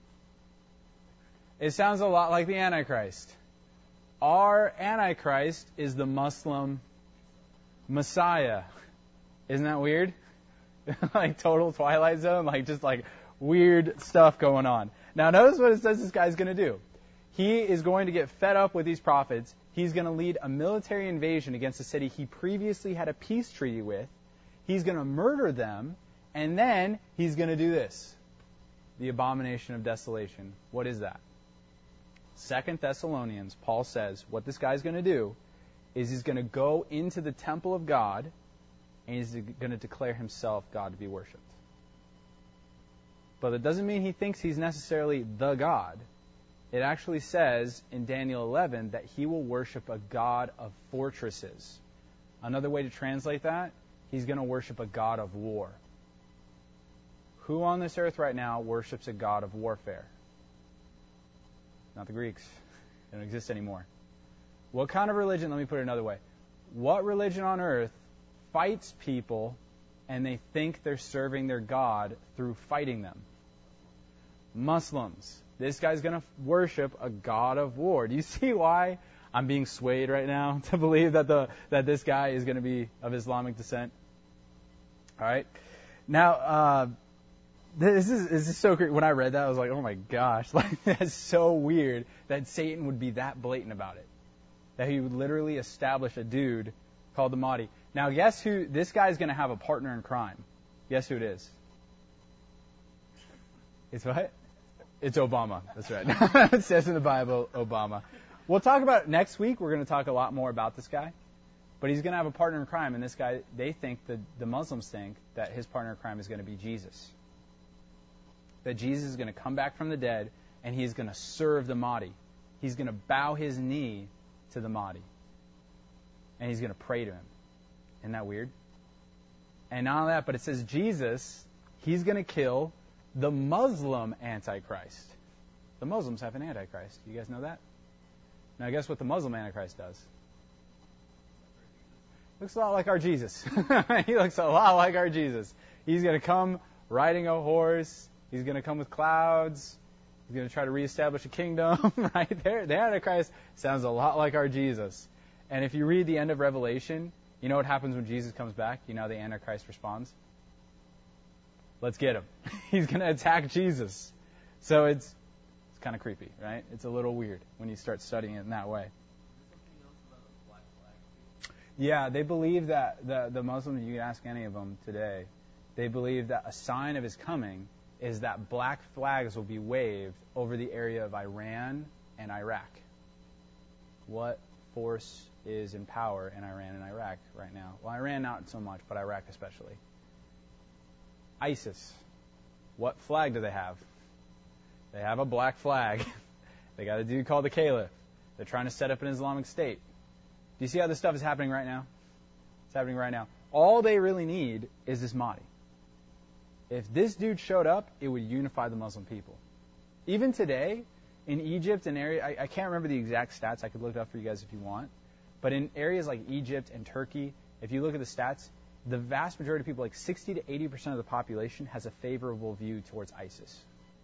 It sounds a lot like the Antichrist. Our Antichrist is the Muslim Messiah. Isn't that weird? Like total Twilight Zone, like just like weird stuff going on. Now notice what it says this guy's going to do. He is going to get fed up with these prophets. He's going to lead a military invasion against a city he previously had a peace treaty with. He's going to murder them, and then he's going to do this. The abomination of desolation. What is that? Second Thessalonians, Paul says, what this guy's going to do is he's going to go into the temple of God, and he's going to declare himself God to be worshipped. But it doesn't mean he thinks he's necessarily the God. it actually says in Daniel eleven that he will worship a god of fortresses. Another way to translate that, he's going to worship a god of war. Who on this earth right now worships a god of warfare? Not the Greeks. They don't exist anymore. What kind of religion, let me put it another way, what religion on earth fights people and they think they're serving their God through fighting them? Muslims. This guy's going to worship a god of war. Do you see why I'm being swayed right now to believe that the that this guy is going to be of Islamic descent? All right. Now, uh, this is this is so great. When I read that, I was like, oh my gosh, like that's so weird that Satan would be that blatant about it. That he would literally establish a dude called the Mahdi. Now, guess who? This guy's going to have a partner in crime. Guess who it is? It's what? It's Obama. That's right. It says in the Bible, Obama. We'll talk about it next week. We're going to talk a lot more about this guy. But he's going to have a partner in crime. And this guy, they think, that the Muslims think, that his partner in crime is going to be Jesus. That Jesus is going to come back from the dead, and he's going to serve the Mahdi. He's going to bow his knee to the Mahdi. And he's going to pray to him. Isn't that weird? And not only that, but it says Jesus, he's going to kill the Muslim Antichrist. The Muslims have an Antichrist. You guys know that? Now guess what the Muslim Antichrist does? Looks a lot like our Jesus. He looks a lot like our Jesus. He's going to come riding a horse. He's going to come with clouds. He's going to try to reestablish a kingdom. Right there, the Antichrist sounds a lot like our Jesus. And if you read the end of Revelation, you know what happens when Jesus comes back? You know how the Antichrist responds? Let's get him. He's going to attack Jesus. So it's it's kind of creepy, right? It's a little weird when you start studying it in that way. Yeah, they believe that the, the Muslims, you can ask any of them today, they believe that a sign of his coming is that black flags will be waved over the area of Iran and Iraq. What force is in power in Iran and Iraq right now? Well, Iran not so much, but Iraq especially. ISIS. What flag do they have? They have a black flag. They got a dude called the Caliph. They're trying to set up an Islamic State. Do you see how this stuff is happening right now? It's happening right now. All they really need is this Mahdi. If this dude showed up, it would unify the Muslim people. Even today, in Egypt and area, I, I can't remember the exact stats. I could look it up for you guys if you want. But in areas like Egypt and Turkey, if you look at the stats, the vast majority of people, like sixty to eighty percent of the population, has a favorable view towards ISIS.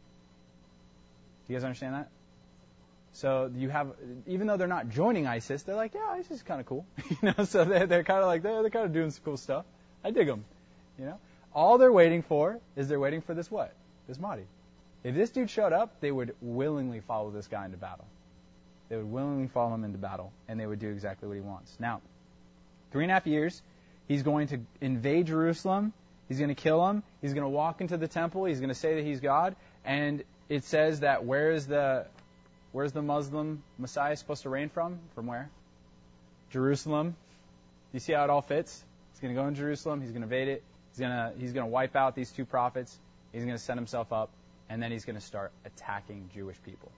Do you guys understand that? So you have, even though they're not joining ISIS, they're like, yeah, ISIS is kind of cool. You know, so they're, they're kind of like, they're, they're kind of doing some cool stuff. I dig them. You know, all they're waiting for is they're waiting for this what? This Mahdi. If this dude showed up, they would willingly follow this guy into battle. They would willingly follow him into battle, and they would do exactly what he wants. Now, three and a half years, he's going to invade Jerusalem. He's going to kill him. He's going to walk into the temple. He's going to say that he's God. And it says that where is the where's the Muslim Messiah supposed to reign from? From where? Jerusalem. Do you see how it all fits? He's going to go in Jerusalem. He's going to invade it. He's going to he's going to wipe out these two prophets. He's going to set himself up, and then he's going to start attacking Jewish people.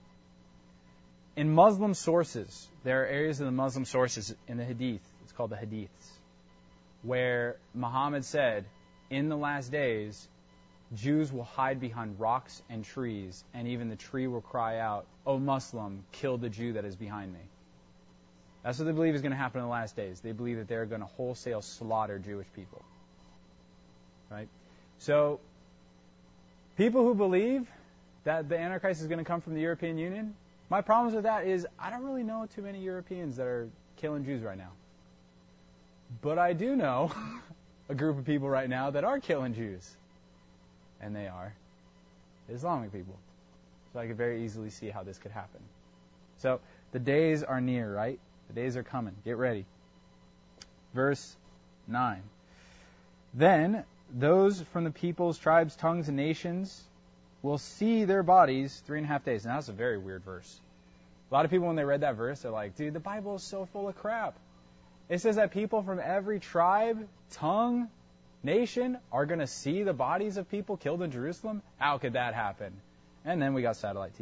In Muslim sources, there are areas in the Muslim sources in the Hadith. It's called the Hadiths, where Muhammad said, in the last days, Jews will hide behind rocks and trees, and even the tree will cry out, "O Muslim, kill the Jew that is behind me." That's what they believe is going to happen in the last days. They believe that they're going to wholesale slaughter Jewish people. Right? So, people who believe that the Antichrist is going to come from the European Union, my problem with that is I don't really know too many Europeans that are killing Jews right now. But I do know a group of people right now that are killing Jews. And they are Islamic people. So I could very easily see how this could happen. So the days are near, right? The days are coming. Get ready. Verse nine. Then those from the peoples, tribes, tongues, and nations will see their bodies three and a half days. Now that's a very weird verse. A lot of people, when they read that verse, they're like, dude, the Bible is so full of crap. It says that people from every tribe, tongue, nation are going to see the bodies of people killed in Jerusalem? How could that happen? And then we got satellite T V.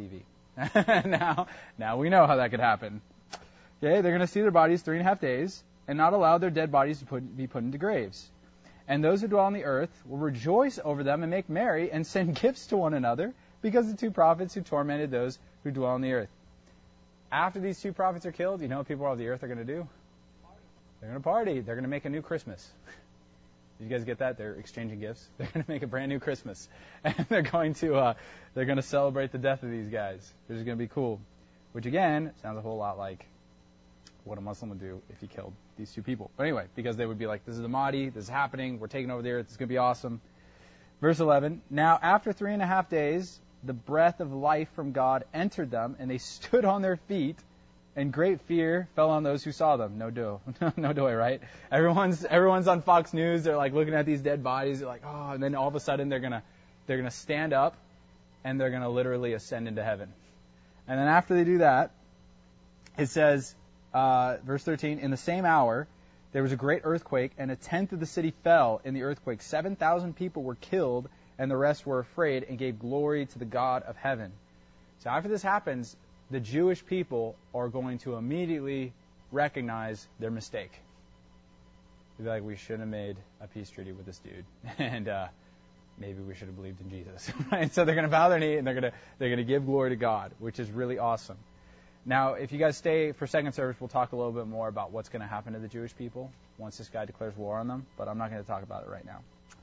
now, now we know how that could happen. Okay, they're going to see their bodies three and a half days and not allow their dead bodies to put, be put into graves. And those who dwell on the earth will rejoice over them and make merry and send gifts to one another because of the two prophets who tormented those who dwell on the earth. After these two prophets are killed, you know what people of the earth are going to do? They're going to party. They're going to make a new Christmas. Did you guys get that? They're exchanging gifts. They're going to make a brand new Christmas, and they're going to uh, they're going to celebrate the death of these guys, which is going to be cool. Which again sounds a whole lot like what a Muslim would do if he killed these two people. But anyway, because they would be like, "This is the Mahdi. This is happening. We're taking over the earth. It's going to be awesome." Verse eleven. Now after three and a half days, the breath of life from God entered them, and they stood on their feet. And great fear fell on those who saw them. No do, no doy, right? Everyone's everyone's on Fox News. They're like looking at these dead bodies. They're like, oh, and then all of a sudden they're gonna they're gonna stand up, and they're gonna literally ascend into heaven. And then after they do that, it says, uh, verse thirteen, in the same hour there was a great earthquake, and a tenth of the city fell in the earthquake. Seven thousand people were killed, and the rest were afraid and gave glory to the God of heaven. So after this happens, the Jewish people are going to immediately recognize their mistake. They'll be like, we shouldn't have made a peace treaty with this dude, and uh, maybe we should have believed in Jesus. Right? So they're going to bow their knee and they're going to they're going to give glory to God, which is really awesome. Now, if you guys stay for second service, we'll talk a little bit more about what's going to happen to the Jewish people once this guy declares war on them, but I'm not going to talk about it right now.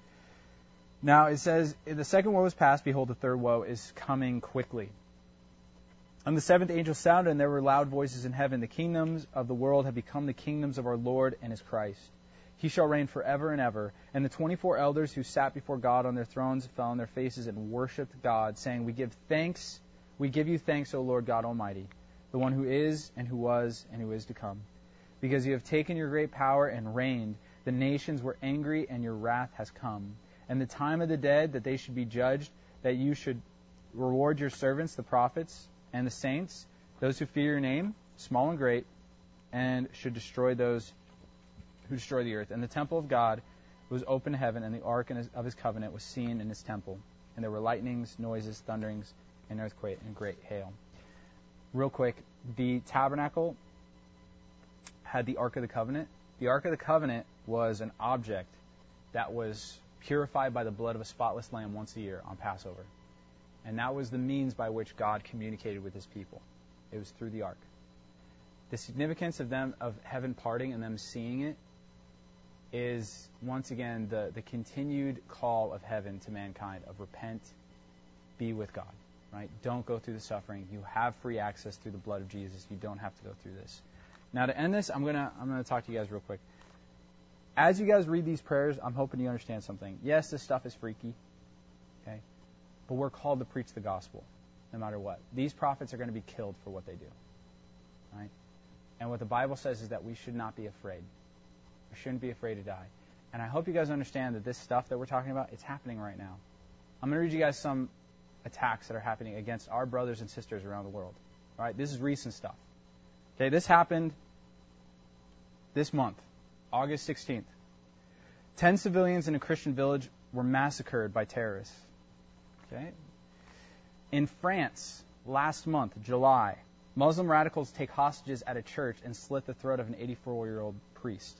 Now, it says, the second woe is past, behold, the third woe is coming quickly. And the seventh angel sounded, and there were loud voices in heaven. The kingdoms of the world have become the kingdoms of our Lord and his Christ. He shall reign forever and ever. And the twenty-four elders who sat before God on their thrones fell on their faces and worshipped God, saying, We give thanks, we give you thanks, O Lord God Almighty, the one who is, and who was, and who is to come. Because you have taken your great power and reigned. The nations were angry, and your wrath has come. And the time of the dead, that they should be judged, that you should reward your servants, the prophets, and the saints, those who fear your name, small and great, and should destroy those who destroy the earth. And the temple of God was open to heaven, and the ark of his covenant was seen in his temple. And there were lightnings, noises, thunderings, an earthquake, and great hail. Real quick, the tabernacle had the ark of the covenant. The ark of the covenant was an object that was purified by the blood of a spotless lamb once a year on Passover. And that was the means by which God communicated with his people. It was through the ark. The significance of them, of heaven parting and them seeing it, is once again the, the continued call of heaven to mankind of repent, be with God. Right? Don't go through the suffering. You have free access through the blood of Jesus. You don't have to go through this. Now to end this, I'm gonna I'm gonna talk to you guys real quick. As you guys read these prayers, I'm hoping you understand something. Yes, this stuff is freaky. Okay? But we're called to preach the gospel, no matter what. These prophets are going to be killed for what they do. Right? And what the Bible says is that we should not be afraid. We shouldn't be afraid to die. And I hope you guys understand that this stuff that we're talking about, it's happening right now. I'm going to read you guys some attacks that are happening against our brothers and sisters around the world. All right? This is recent stuff. Okay, this happened this month, August sixteenth. Ten civilians in a Christian village were massacred by terrorists. Okay. In France, last month, July, Muslim radicals take hostages at a church and slit the throat of an eighty-four-year-old priest.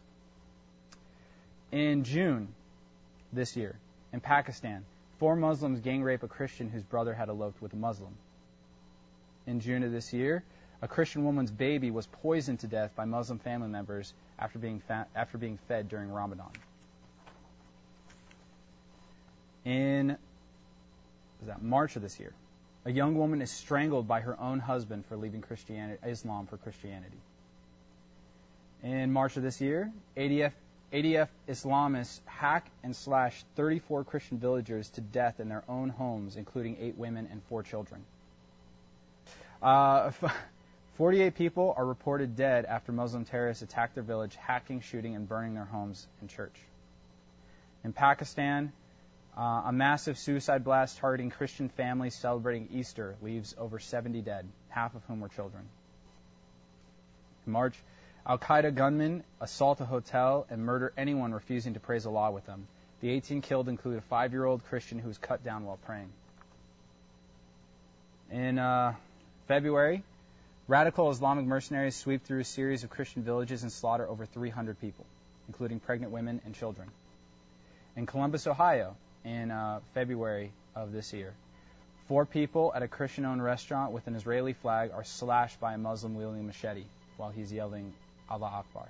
In June this year, in Pakistan, four Muslims gang rape a Christian whose brother had eloped with a Muslim. In June of this year, a Christian woman's baby was poisoned to death by Muslim family members after being fa- after being fed during Ramadan. In was that March of this year, a young woman is strangled by her own husband for leaving Christianity, Islam for Christianity. In March of this year, A D F, A D F Islamists hack and slash thirty-four Christian villagers to death in their own homes, including eight women and four children. Uh, forty-eight people are reported dead after Muslim terrorists attacked their village, hacking, shooting, and burning their homes and church. In Pakistan, Uh, a massive suicide blast targeting Christian families celebrating Easter leaves over seventy dead, half of whom were children. In March, Al-Qaeda gunmen assault a hotel and murder anyone refusing to praise Allah with them. The eighteen killed include a five-year-old Christian who was cut down while praying. In uh, February, radical Islamic mercenaries sweep through a series of Christian villages and slaughter over three hundred people, including pregnant women and children. In Columbus, Ohio, in uh, February of this year, four people at a Christian-owned restaurant with an Israeli flag are slashed by a Muslim wielding a machete while he's yelling, Allah Akbar.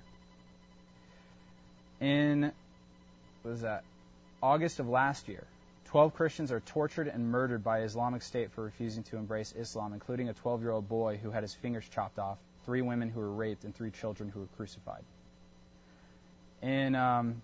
In, what was that, August of last year, twelve Christians are tortured and murdered by Islamic State for refusing to embrace Islam, including a twelve-year-old boy who had his fingers chopped off, three women who were raped, and three children who were crucified. In um,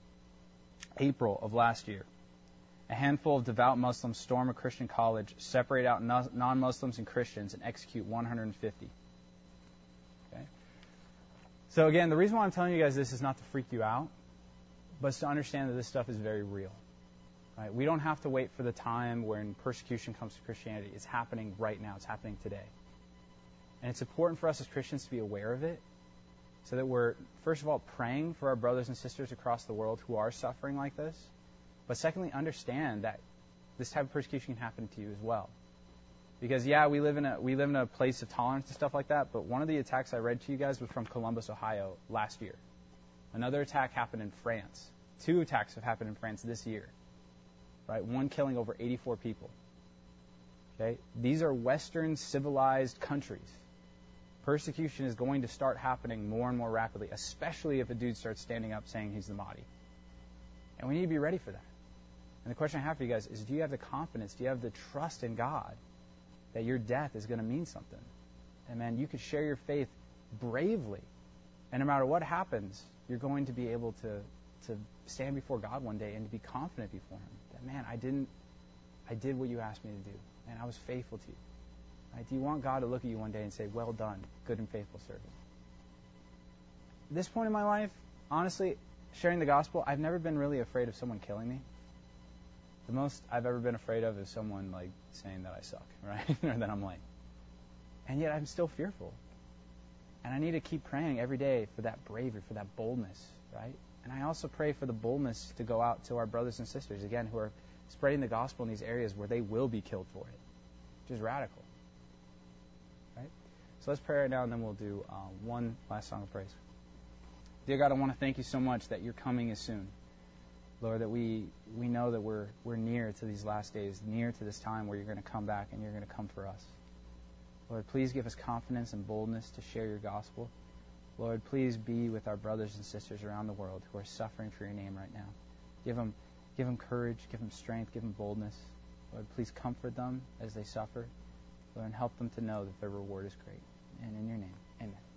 April of last year, a handful of devout Muslims storm a Christian college, separate out non-Muslims and Christians, and execute one hundred fifty. Okay? So again, the reason why I'm telling you guys this is not to freak you out, but it's to understand that this stuff is very real. Right? We don't have to wait for the time when persecution comes to Christianity. It's happening right now. It's happening today. And it's important for us as Christians to be aware of it so that we're, first of all, praying for our brothers and sisters across the world who are suffering like this. But secondly, understand that this type of persecution can happen to you as well. Because, yeah, we live in a we live in a place of tolerance and stuff like that, but one of the attacks I read to you guys was from Columbus, Ohio, last year. Another attack happened in France. Two attacks have happened in France this year. Right? One killing over eighty-four people. Okay? These are Western civilized countries. Persecution is going to start happening more and more rapidly, especially if a dude starts standing up saying he's the Mahdi. And we need to be ready for that. And the question I have for you guys is, do you have the confidence, do you have the trust in God that your death is going to mean something? And man, you could share your faith bravely. And no matter what happens, you're going to be able to, to stand before God one day and to be confident before Him. That, man, I didn't, I did what you asked me to do. And I was faithful to you. Right? Do you want God to look at you one day and say, well done, good and faithful servant? At this point in my life, honestly, sharing the gospel, I've never been really afraid of someone killing me. The most I've ever been afraid of is someone like saying that I suck, right? Or that I'm lame. And yet I'm still fearful. And I need to keep praying every day for that bravery, for that boldness, right? And I also pray for the boldness to go out to our brothers and sisters, again, who are spreading the gospel in these areas where they will be killed for it, which is radical. Right? So let's pray right now, and then we'll do uh, one last song of praise. Dear God, I want to thank you so much that your coming is soon. Lord, that we we know that we're we're near to these last days, near to this time where you're going to come back and you're going to come for us. Lord, please give us confidence and boldness to share your gospel. Lord, please be with our brothers and sisters around the world who are suffering for your name right now. Give them, give them courage, give them strength, give them boldness. Lord, please comfort them as they suffer. Lord, and help them to know that their reward is great. And in your name, amen.